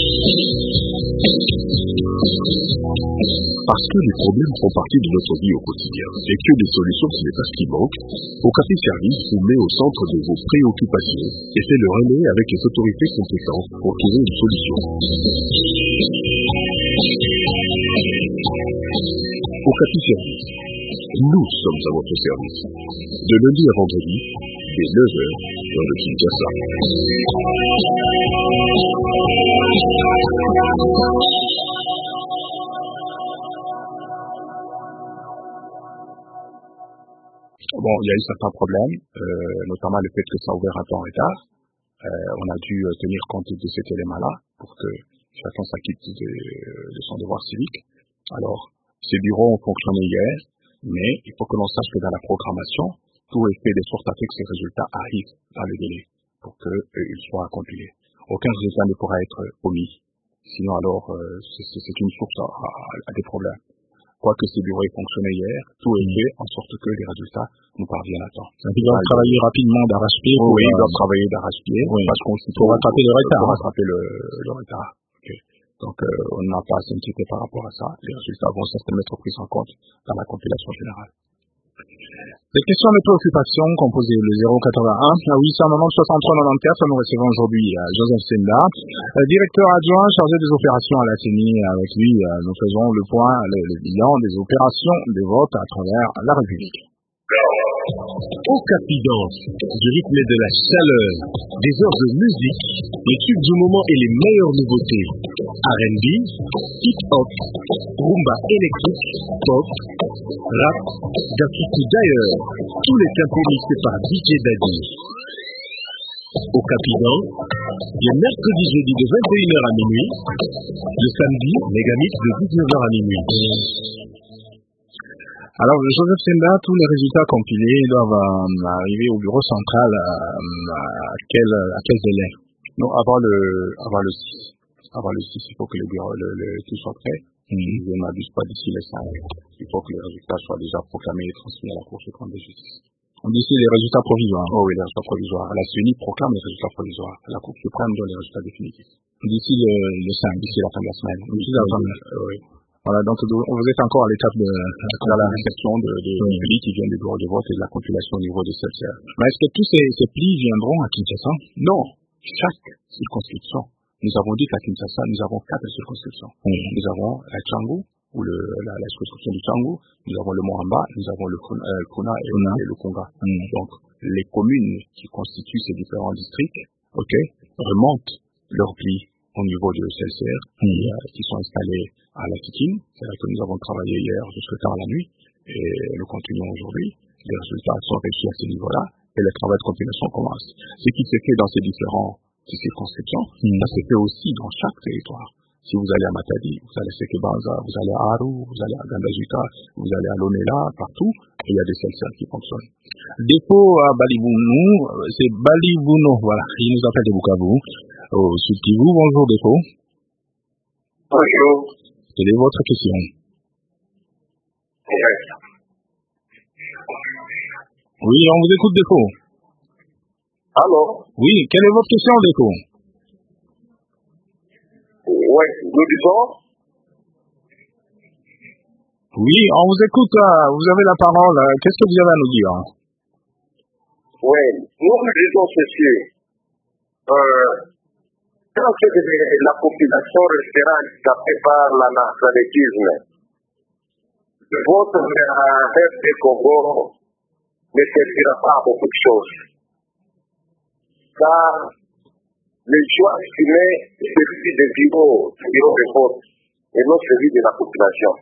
Parce que les problèmes font partie de notre vie au quotidien et que des solutions ce n'est pas ce qui manque, Okapi Service vous met au centre de vos préoccupations et fait le relais avec les autorités compétentes pour trouver une solution. Okapi Service, nous sommes à votre service. De lundi à vendredi, dès 9h, dans le Kinshasa. Bon, il y a eu certains problèmes, notamment le fait que ça a ouvert un peu en retard. On a dû tenir compte de cet élément-là pour que chacun s'acquitte de son devoir civique. Alors, ces bureaux ont fonctionné hier, mais il faut que l'on sache que dans la programmation, tout est fait de sorte à ce que ces résultats arrivent dans le délai pour qu'ils soient compilés. Aucun résultat ne pourra être omis. Sinon, alors, c'est une source à des problèmes. Quoique ces bureaux aient fonctionné hier, tout est fait en sorte que les résultats nous parviennent à temps. Ils doivent travailler rapidement d'arrache-pied. Oui, ils doivent travailler d'arrache-pied. Oui. Parce qu'on pour rattraper le retard. Pour rattraper le retard. Okay. Donc, on n'a pas à s'inquiéter par rapport à ça. Les résultats vont certainement être pris en compte dans la compilation générale. Les questions de préoccupation composées le 081 à 890 63 94. Nous recevons aujourd'hui Joseph Senda, directeur adjoint chargé des opérations à la CENI. Avec lui, nous faisons le point, le bilan des opérations de vote à travers la République. Okapi Danse, du rythme et de la chaleur, des heures de musique, les tubes du moment et les meilleures nouveautés. R&B, hip-hop, rumba électrique, pop, rap, d'Afrique d'ailleurs, tous les tempos mixés par DJ Daddy. Okapi Danse, le mercredi jeudi de 21h à minuit, le samedi, Megamix de 19h à minuit. Alors, Joseph Senda, tous les résultats compilés doivent arriver au bureau central à quel délai? Non, avant le 6. Avant le 6, il faut que le bureau, tout soit prêt. Je ne m'abuse pas d'ici les 5. Il faut que les résultats soient déjà proclamés et transmis à la Cour suprême de justice. On dit ici les résultats provisoires. Oh oui, les résultats provisoires. La CENI proclame les résultats provisoires. La Cour suprême donne les résultats définitifs. D'ici le 5. D'ici la fin de la semaine. D'ici la fin de la semaine. Oui. Voilà, donc vous êtes encore à l'étape de la réception des plis qui viennent du bureau de vote et de la compilation au niveau des CLCR. Mais est-ce que tous ces plis viendront à Kinshasa? Non. Chaque circonscription. Nous avons dit qu'à Kinshasa, nous avons 4 circonscriptions. Nous avons la Tchangou, ou la circonscription du Tchangou, nous avons le Moamba, nous avons le Kuna et le Konga. Donc, les communes qui constituent ces différents districts, remontent leurs plis au niveau de CLCR, qui sont installés à la Tikine. C'est là que nous avons travaillé hier jusque tard la nuit, et nous continuons aujourd'hui. Les résultats sont réussis à ce niveau-là, et le travail de compilation commence. Ce qui se fait dans ces différentes circonscriptions, ça se fait aussi dans chaque territoire. Si vous allez à Matadi, vous allez à Sekebanza, vous allez à Aru, vous allez à Gandajika, vous allez à Lonela, partout, et il y a des CLCR qui fonctionnent. Dépôt à Balibounou, c'est Balibouno, voilà, il nous appelle de Bukavu. Au Sud Kivu, bonjour Dépôt. Bonjour. Quelle est votre question? Oui, on vous écoute Dépôt. Allô? Oui, quelle est votre question Dépôt? Oui, nous disons. Oui, on vous écoute, vous avez la parole. Qu'est-ce que vous avez à nous dire? Oui, nous disons ceci. Quand la population restera handicapée par l'analphabétisme, le vote vers RD Congo ne servira pas à beaucoup de choses. Car le choix estimé est celui des bureaux de vote et non celui de la population.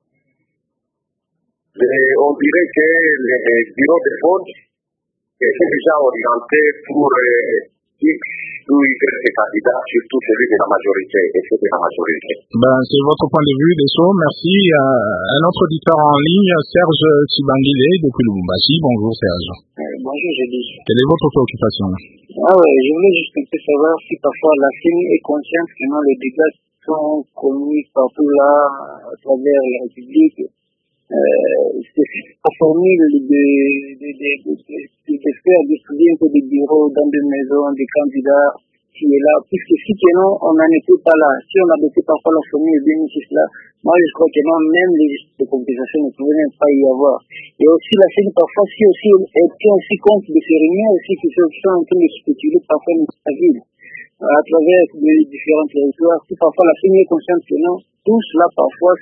On dirait que les bureaux de vote étaient déjà orientés pour X ou Y candidats, surtout celui de la majorité et ceux de la majorité. C'est votre point de vue, Desso. Merci. Un autre auditeur en ligne, Serge Tsibangile, depuis Lubumbashi. Bonjour Serge. Bonjour, je dis. Quelle est votre préoccupation? Je voulais juste un peu savoir si parfois la CENI est consciente que les dégâts sont commis partout là, à travers la République. C'est la formule de faire distribuer un peu des bureaux dans des maisons des candidats qui est là, puisque si que non, on n'en était pas là. Si on abattait parfois la famille et bien là, moi je crois que non, même les compensations ne pouvaient même pas y avoir. Et aussi la scène parfois, si aussi elle tient aussi compte de ces réunions aussi qui sont en train de spéculer parfois dans la ville, à travers les différents territoires. Si parfois la scène est consciente que non, tout cela parfois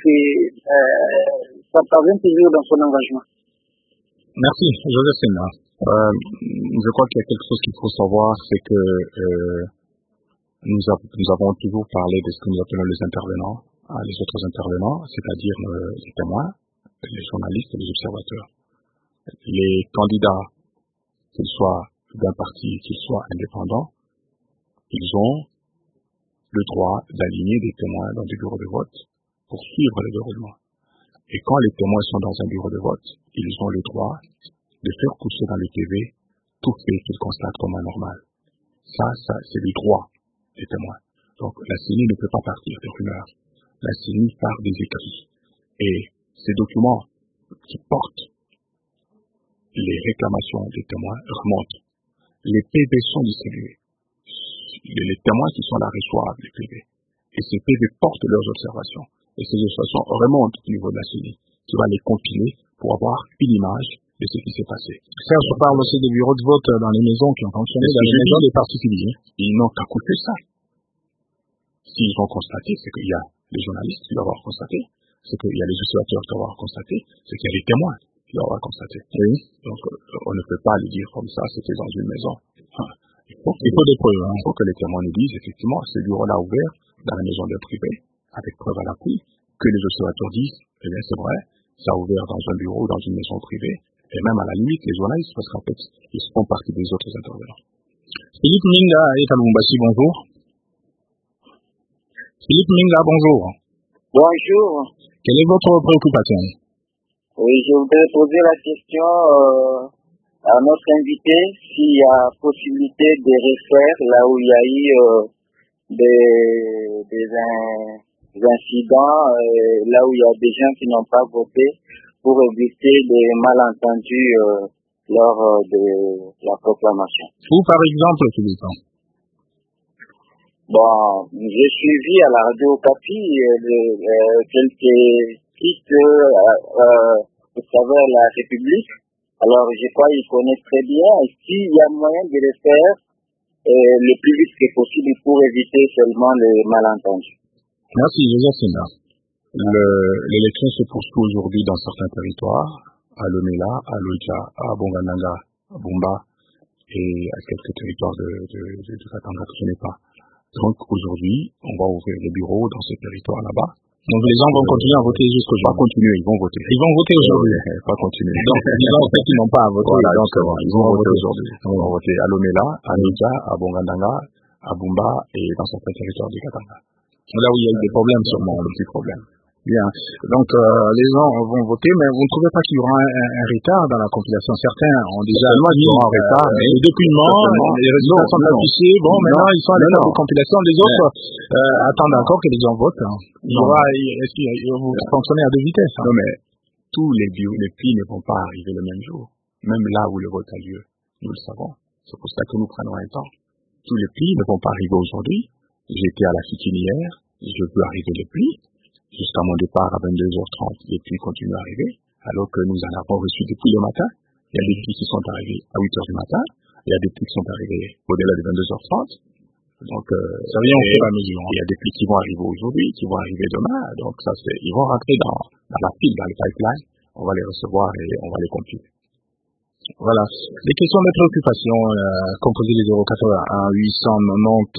ça parvient toujours dans son engagement. Merci, Joseph Senna. Je crois qu'il y a quelque chose qu'il faut savoir, c'est que nous avons toujours parlé de ce que nous appelons les intervenants, les autres intervenants, c'est-à-dire les témoins, les journalistes et les observateurs. Les candidats, qu'ils soient d'un parti, qu'ils soient indépendants, ils ont le droit d'aligner des témoins dans des bureaux de vote pour suivre le déroulement. Et quand les témoins sont dans un bureau de vote, ils ont le droit de faire coucher dans le TV tout fait qu'ils constatent comme anormal. Ça, c'est le droit des témoins. Donc, la CENI ne peut pas partir de rumeurs. La CENI part des écrits. Et ces documents qui portent les réclamations des témoins remontent. Les PV sont distribués. Les témoins qui sont là reçoivent les PV. Et ces PV portent leurs observations. Et ces observations remontent au niveau de la CENI, qui va les compiler pour avoir une image de ce qui s'est passé. Ça, je parle aussi des bureaux de vote dans les maisons qui ont fonctionné, dans les maisons des particuliers. Ils n'ont qu'à couper ça. S'ils ont constaté, c'est qu'il y a les journalistes qui doivent avoir constaté, c'est qu'il y a les observateurs qui doivent avoir constaté, c'est qu'il y a les témoins qui doivent avoir constaté. Oui. Donc, on ne peut pas le dire comme ça, c'était dans une maison. Il faut des preuves. Il faut que les témoins nous disent, effectivement, ce bureau-là ouvert dans la maison de privé, avec preuve à l'appui, que les observateurs disent, eh bien, c'est vrai, ça a ouvert dans un bureau, dans une maison privée, et même à la limite, les journalistes, parce qu'en fait, ils font partie des autres intervenants. Philippe Minga et Lubumbashi, bonjour. Philippe Minga, bonjour. Bonjour. Quelle est votre préoccupation? Oui, je voudrais poser la question à notre invité s'il y a possibilité de refaire là où il y a eu des incidents, là où il y a des gens qui n'ont pas voté, pour éviter des malentendus lors de la proclamation. Ou par exemple, Philippe? Bon, j'ai suivi à la radio Okapi quelques titres au travers la République. Alors, je crois qu'il connaît très bien. S'il y a moyen de le faire le plus vite que possible pour éviter seulement les malentendus. Merci, Joseph Senna. L'élection se poursuit aujourd'hui dans certains territoires, à Lomela, à Loïka, à Bongananga, à Bumba et à quelques territoires de Katanga que je n'ai pas. Donc aujourd'hui, on va ouvrir les bureaux dans ces territoires là-bas. Donc les gens vont continuer à voter jusqu'au jour. Pas continuer, ils vont voter. Ils vont voter aujourd'hui. Pas continuer. Donc les gens en fait ils n'ont pas à voter. Voilà, donc ils vont voter aujourd'hui. Ils vont voter à Lomela, à Loïka, à Bongananga, à Bumba et dans certains territoires du Katanga. Là où il y a eu des problèmes sûrement. Le petit problème. Bien. Donc, les gens vont voter, mais vous ne trouvez pas qu'il y aura un retard dans la compilation? Certains ont déjà mis un retard, mais les documents, les résultats sont affichés. Bon, maintenant, ils sont à l'état de compilation. Les autres attendent encore que les gens votent. Est-ce que vous fonctionnez à deux vitesses? Non, mais tous les plis ne vont pas arriver le même jour. Même là où le vote a lieu, nous le savons. C'est pour ça que nous prenons un temps. Tous les plis ne vont pas arriver aujourd'hui. J'étais à la Fitine hier, je peux arriver les plis. Jusqu'à mon départ à 22h30, les plis continuent à arriver, alors que nous en avons reçu depuis le matin. Il y a des plis qui sont arrivés à 8h du matin, il y a des plis qui sont arrivés au-delà de 22h30. Donc, ça vient au fur et à mesure. Il y a des plis qui vont arriver aujourd'hui, qui vont arriver demain. Donc, ça ils vont rentrer dans la pile, dans le pipeline. On va les recevoir et on va les compiler. Voilà. Les questions de préoccupation, composées des 081 890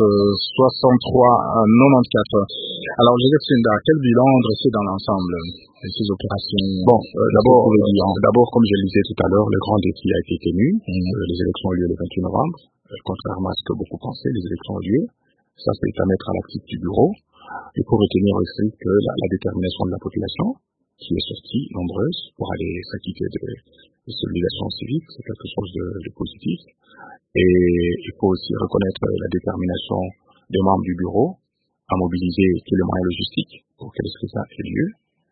63 94. Alors, Joseph Senna, quel bilan dresser dans l'ensemble de ces opérations? Bon, d'abord, comme je le disais tout à l'heure, le grand défi a été tenu. Les élections ont lieu le 28 novembre. Contrairement à ce que beaucoup pensaient, les élections ont lieu. Ça, c'est à mettre à l'actif du bureau. Il faut retenir aussi que la détermination de la population, qui est sortie nombreuse pour aller s'acquitter de ces obligations civiques, c'est quelque chose de positif. Et il faut aussi reconnaître la détermination des membres du bureau à mobiliser tous les moyens logistiques pour que le scrutin ait lieu.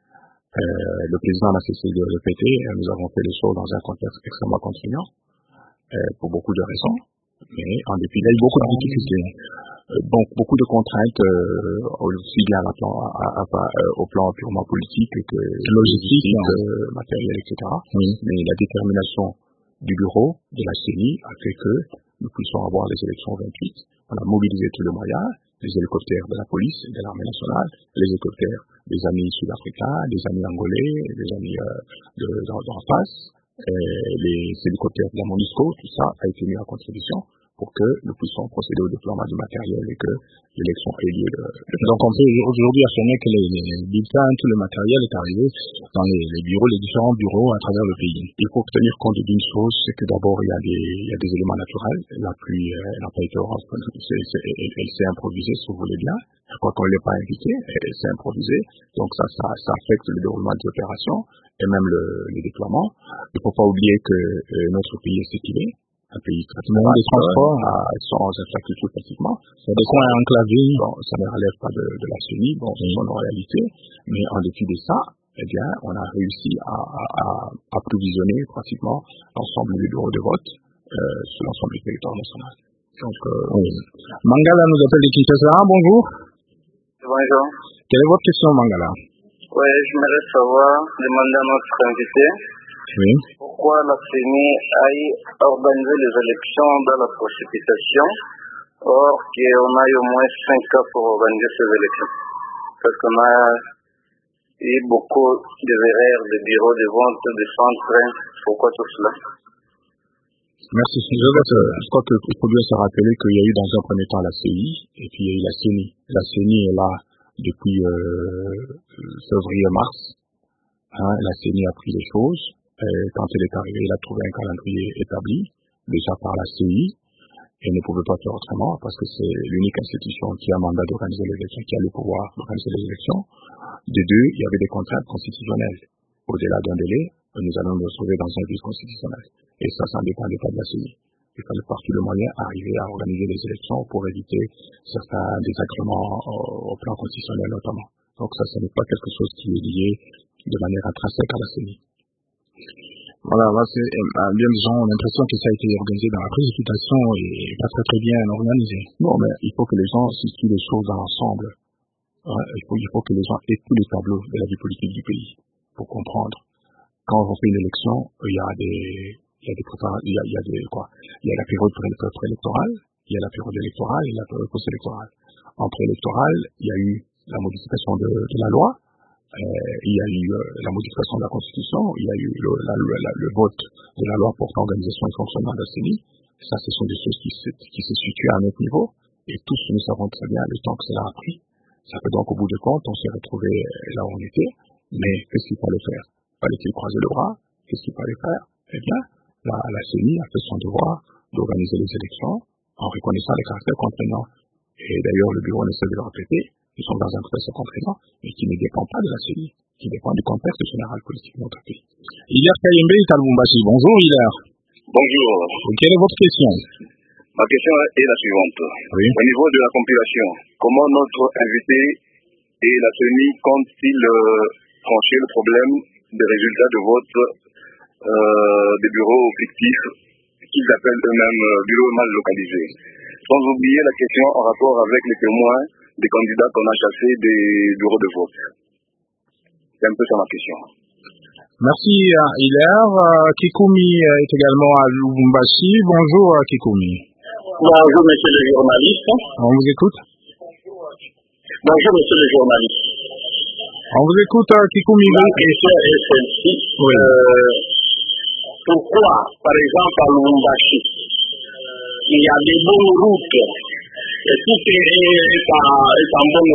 Le président n'a cessé de répéter, nous avons fait les choses dans un contexte extrêmement contraignant, pour beaucoup de raisons. Mais en dépit, il y a eu beaucoup de difficultés. Donc beaucoup de contraintes aussi bien au plan purement politique que logistique, matériel, etc. Oui. Mais la détermination du bureau de la CENI a fait que nous puissions avoir les élections 28. On a mobilisé tous les moyens, les hélicoptères de la police et de l'armée nationale, les hélicoptères des amis sud-africains, des amis angolais, des amis d'en face, les hélicoptères de la MONUSCO, tout ça a été mis en contribution pour que nous puissions procéder au déploiement du matériel et que l'élection ait lieu. Donc on peut aujourd'hui affirmer que les bulletins, tout le matériel est arrivé dans les bureaux, les différents bureaux à travers le pays. Il faut tenir compte d'une chose, c'est que d'abord il y a des éléments naturels. La pluie n'a pas été heureuse, elle s'est improvisée si vous voulez bien. Quand on ne l'est pas invité, elle s'est improvisée. Donc ça affecte le déroulement des opérations et même le déploiement. Il ne faut pas oublier que notre pays est séquilé. Un pays très des transports sans infrastructure pratiquement. C'est des coins enclavés. Bon, ça ne relève pas de la CENI, bon, c'est son réalité. Mais en dépit de ça, eh bien, on a réussi à approvisionner pratiquement l'ensemble des bureaux de vote sur l'ensemble du territoire national. Donc, oui. Mangala nous appelle de Kinshasa. Bonjour. Bonjour. Quelle est votre question, Mangala? Oui, j'aimerais savoir, demander à notre invité. Oui. Pourquoi la CENI a organisé les élections dans la précipitation, or qu'on a eu au moins 5 ans pour organiser ces élections? Parce qu'on a eu beaucoup d'erreurs de bureaux de vente, de centres. Pourquoi tout cela? Merci. Je crois qu'il faut bien se rappeler qu'il y a eu dans un premier temps la CI et puis il y a eu la CENI. La CENI est là depuis février-mars. La CENI a pris les choses. Quand elle est arrivée, elle a trouvé un calendrier établi, déjà par la CI, et ne pouvait pas faire autrement, parce que c'est l'unique institution qui a mandat d'organiser les élections, qui a le pouvoir d'organiser les élections. De deux, il y avait des contraintes constitutionnelles. Au-delà d'un délai, nous allons nous retrouver dans un vice constitutionnel. Et ça ne dépendait pas de la CI. Il fallait par tous les moyens arriver à organiser les élections pour éviter certains désagréments au plan constitutionnel notamment. Donc ça, ce n'est pas quelque chose qui est lié de manière intrinsèque à la CENI. Voilà, là, bien des gens ont l'impression que ça a été organisé dans la précipitation et pas très bien organisé. Non, mais il faut que les gens situent les choses dans l'ensemble. Il faut que les gens aient tous les tableaux de la vie politique du pays pour comprendre. Quand on fait une élection, il y a la période préélectorale, il y a la période électorale et la période post-électorale. En préélectorale, il y a eu la modification de la loi. Il y a eu la modification de la Constitution, il y a eu le vote de la loi portant organisation et fonctionnement de la CENI. Ça, ce sont des choses qui se situent à notre niveau. Et tous, nous savons très bien le temps que cela a pris. Ça fait donc, au bout de compte, on s'est retrouvé là où on était. Mais qu'est-ce qu'il fallait faire? Fallait-il croiser le bras? Qu'est-ce qu'il fallait faire? Eh bien, la CENI a fait son devoir d'organiser les élections en reconnaissant les caractères contraignants. Et d'ailleurs, le bureau ne cesse de le répéter. Nous sommes dans un processus contraignant, mais qui ne dépend pas de la CENI, qui dépend du contexte général politique de notre pays. Hilaire Kayembe est à Lubumbashi. Bonjour, Hilaire. Bonjour. Quelle est votre question? Ma question est la suivante. Oui. Au niveau de la compilation, comment notre invité et la CENI comptent-ils trancher le problème des résultats de vote des bureaux fictifs qu'ils appellent eux-mêmes bureaux mal localisés? Sans oublier la question en rapport avec les témoins des candidats qu'on a chassés des bureaux de vote. C'est un peu ça ma question. Merci Hilaire. Kikoumi est également à Lubumbashi. Bonjour Kikoumi. Bonjour monsieur le journaliste. On vous écoute. Bonjour monsieur le journaliste. On vous écoute Kikoumi. Ma question est celle-ci. Oui. Pourquoi, par exemple à Lubumbashi, il y a des bonnes routes et tout est en bonne...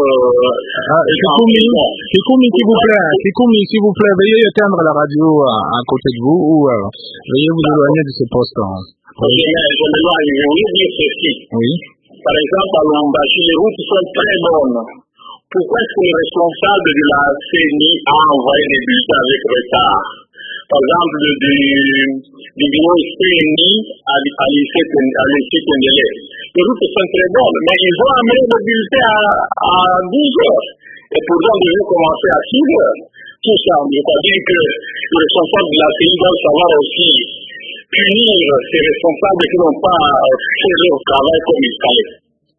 Kikoumi, s'il vous plaît, veuillez éteindre la radio à côté de vous ou veuillez vous éloigner de ce poste. Oui. Je voulais dire ceci. Oui. Par exemple, à Lubumbashi, les routes sont très bonnes. Pourquoi est-ce que le responsable de la CENI a envoyé des bulletins avec retard? Par exemple, du bureau CENI à lycée Tendele. Les routes sont très bonnes, mais ils ont amené le bulletin à 10 heures. Et pourtant, ils devaient commencer à 6 heures. Tout ça, je crois bien que le responsable de la CENI doit savoir aussi punir ces responsables qui n'ont pas fait leur travail comme il fallait.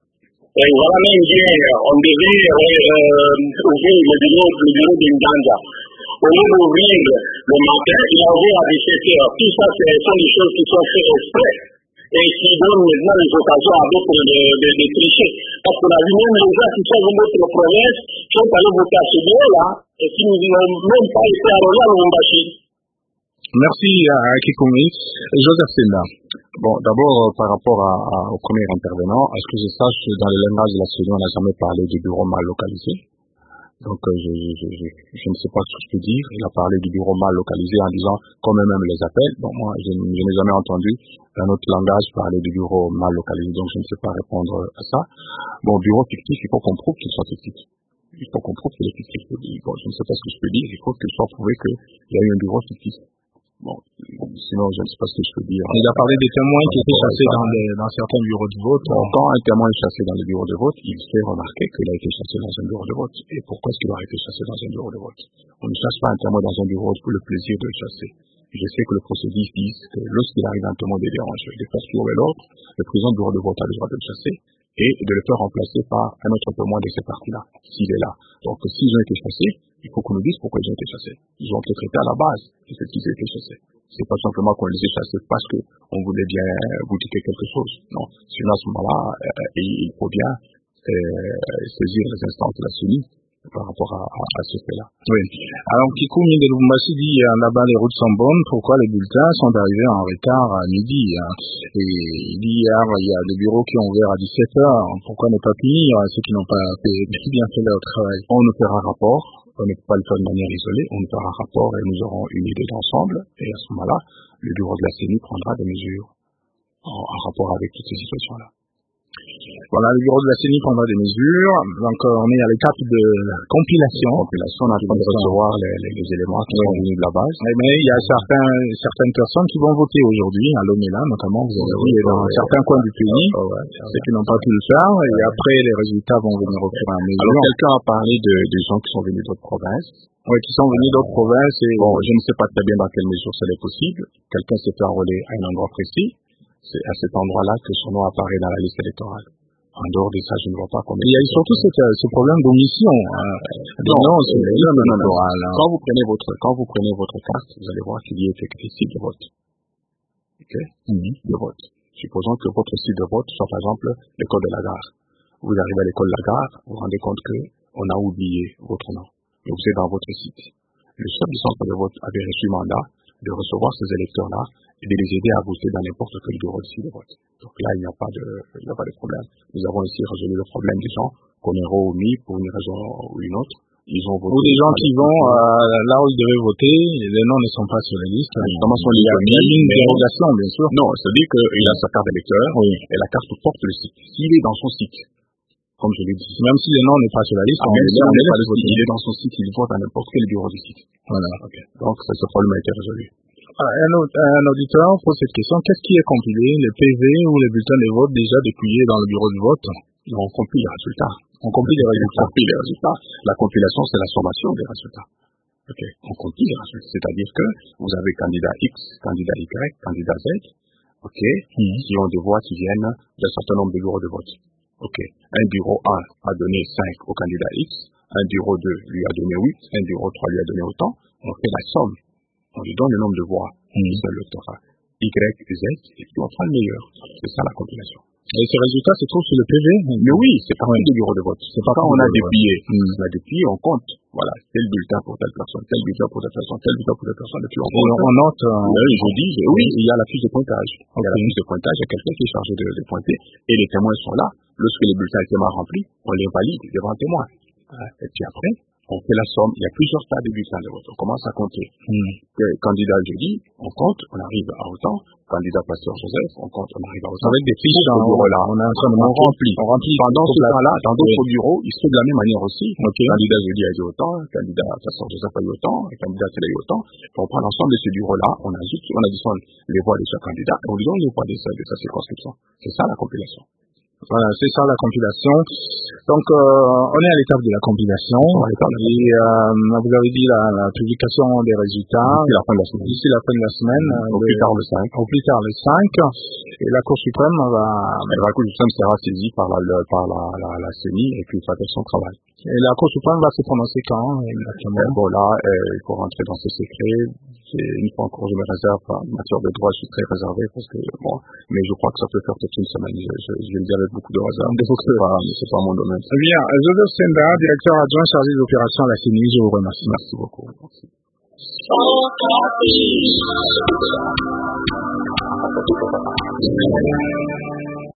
Et voilà même bien, on devait ouvrir le bureau d'Indanda. Au lieu d'ouvrir le matin, il a ouvert à 17h. Tout ça, ce sont des choses qui sont faites exprès et qui donnent maintenant les occasions à d'autres de tricher. Parce qu'on a vu même les gens qui sont venus de notre province, qui sont allés voter à ce bureau-là, et qui n'ont même pas été arrosés à Lubumbashi. Merci à Kikoumi. Joseph Senda. Bon, d'abord, par rapport au premier intervenant, à ce que je sache, dans le langage de la CENI, on n'a jamais parlé du bureau mal localisé. Donc, je ne sais pas ce que je peux dire. Il a parlé du bureau mal localisé en disant, comme eux-mêmes les appellent. Bon, moi, je n'ai jamais entendu dans notre langage parler du bureau mal localisé, donc je ne sais pas répondre à ça. Bon, bureau fictif, il faut qu'on prouve qu'il soit fictif. Il faut qu'on prouve qu'il est fictif. Bon, je ne sais pas ce que je peux dire. Il faut qu'il soit prouvé qu'il y a eu un bureau fictif. Bon, sinon, je ne sais pas ce que je peux dire. Il a parlé des témoins qui étaient chassés dans certains bureaux de vote. Quand un témoin est chassé dans les bureaux de vote, il fait remarquer qu'il a été chassé dans un bureau de vote. Et pourquoi est-ce qu'il a été chassé dans un bureau de vote? On ne chasse pas un témoin dans un bureau de vote pour le plaisir de le chasser. Je sais que le procédé dit que lorsqu'il arrive un témoin de déranger, de faire suivre l'ordre, le président du bureau de vote a le droit de le chasser et de le faire remplacer par un autre témoin de cette partie-là, s'il est là. Donc, s'ils ont été chassés, il faut qu'on nous dise pourquoi ils ont été chassés. Ils ont été traités à la base de ce qu'ils ont été chassés. C'est pas simplement qu'on les ait chassés parce qu'on voulait bien goûter quelque chose. Non. Sinon, à ce moment-là, il faut bien saisir les instances de la CENI par rapport à ce fait-là. Oui. Alors, Kikoumi de Lubumbashi dit là-bas les routes sont bonnes, pourquoi les bulletins sont arrivés en retard à midi Et il dit hier, il y a des bureaux qui ont ouvert à 17h, pourquoi ne pas punir ceux qui n'ont pas bien fait leur travail? On nous fera rapport, on ne peut pas le faire de manière isolée, on nous fera rapport et nous aurons une idée d'ensemble, et à ce moment-là, le bureau de la CENI prendra des mesures en rapport avec toutes ces situations-là. Voilà, le bureau de la CENI prendra des mesures. Donc, on est à l'étape de compilation. On est en train de recevoir les éléments qui sont venus de la base. Mais il y a certaines personnes qui vont voter aujourd'hui, à Lomela notamment, vous avez vu, dans certains coins du pays, ceux qui n'ont pas pu le faire, et après, les résultats vont venir au fur et à mesure. Alors, quelqu'un a parlé des gens qui sont venus d'autres provinces. Oui, qui sont venus d'autres provinces. Et bon, je ne sais pas très bien dans quelle mesure cela est possible. Quelqu'un s'est fait enrôler à un endroit précis. C'est à cet endroit-là que son nom apparaît dans la liste électorale. En dehors de ça, je ne vois pas combien. Il y a surtout ce problème d'omission. Non, c'est électoral. Quand vous prenez votre carte, vous allez voir qu'il y a écrit site de vote. Ok? De vote. Supposons que votre site de vote soit par exemple l'école de la gare. Vous arrivez à l'école de la gare, vous vous rendez compte que on a oublié votre nom. Et vous êtes dans votre site. Le chef du centre de vote avait reçu mandat de recevoir ces électeurs-là et de les aider à voter dans n'importe quel bureau de site de vote. Donc là, il n'y a pas de problème. Nous avons ici résolu le problème des gens qu'on est remis pour une raison ou une autre. Ils ont voté. Ou des gens qui vont là où ils devaient voter, les noms ne sont pas sur la liste. Il y a une dérogation, bien sûr. Non, c'est-à-dire qu'il a sa carte d'électeur et la carte porte le site. S'il est dans son site, comme je l'ai dit, même si le nom n'est pas sur la liste, il est dans son site, il vote à n'importe quel bureau du site. Voilà. Okay. Donc, ce problème a été résolu. Un auditeur pose cette question. Qu'est-ce qui est compilé, les PV ou les bulletins de vote déjà dépouillés dans le bureau de vote? On compile les résultats. On compile les résultats. La compilation, c'est la sommation des résultats. Ok. On compile les résultats. C'est-à-dire que vous avez candidat X, candidat Y, candidat Z, ok, qui ont des voix qui viennent d'un certain nombre de bureaux de vote. Ok. Un bureau 1 a donné 5 au candidat X, un bureau 2 lui a donné 8, un bureau 3 lui a donné autant. On fait la somme. On lui donne le nombre de voix de l'électorat Y, Z, et puis on prend le meilleur. C'est ça la compilation. Et ces résultats se trouvent sur le PV? Mais oui, c'est parmi des bureaux de vote. C'est pas quand on a dépouillé, on compte. Voilà, tel bulletin pour telle personne, tel bulletin pour telle personne, tel bulletin pour telle personne, et puis on compte. On note. Je dis, oui, il y a la fiche de pointage. Il y a la fiche de pointage, il y a quelqu'un qui est chargé de pointer, et les témoins sont là. Lorsque les bulletins étaient mal remplis, on les valide devant un témoin. Et puis après, on fait la somme. Il y a plusieurs tas de bulletins de vote. On commence à compter. Candidat jeudi, on compte, on arrive à autant. Candidat pasteur Joseph, on compte, on arrive à autant. Avec des fiches dans le bureau-là. On remplit. Pendant ce temps-là, dans d'autres bureaux, il se fait de la même manière aussi. Candidat jeudi a eu autant, candidat pasteur Joseph a eu autant, et candidat Tel a eu autant. On prend l'ensemble de ces bureaux-là, on additionne les voix de chaque candidat, et on lui donne les voix de sa circonscription. C'est ça la compilation. Voilà, c'est ça la compilation. Donc, on est à l'étape de la compilation. Et vous avez dit la publication des résultats d'ici la fin de la semaine. Au plus tard le 5. Au plus tard le 5. Et la Cour suprême la Cour suprême sera saisie par la CENI et puis va faire son travail. Et la Cour suprême va se prononcer quand exactement? Bon là, il faut rentrer dans ces secrets. Une fois encore, je me réserve en matière de droit, je suis très réservé parce que mais je crois que ça peut faire peut-être une semaine. Je vais le dire avec beaucoup de réserve. C'est pas mon domaine. Bien, Joseph Senda, directeur adjoint chargé des opérations à la CENI, je vous remercie. Merci beaucoup. Merci.